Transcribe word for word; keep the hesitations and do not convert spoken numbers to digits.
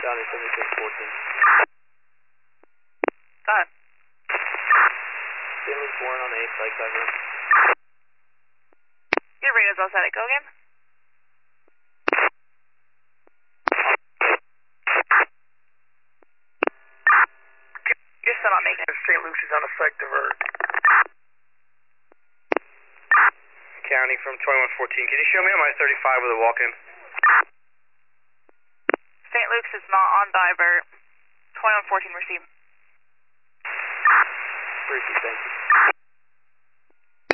County seventy-six fourteen. Go ahead. Saint Luke's Warren on the eighth, like that. Your radio's all set. Go again. You're still not making it. Saint Luke's is uneffective, or... County from twenty-one fourteen. Can you show me on my thirty-five with a walk-in? Saint Luke's is not on divert. twenty-one fourteen received. Appreciate it, thank you.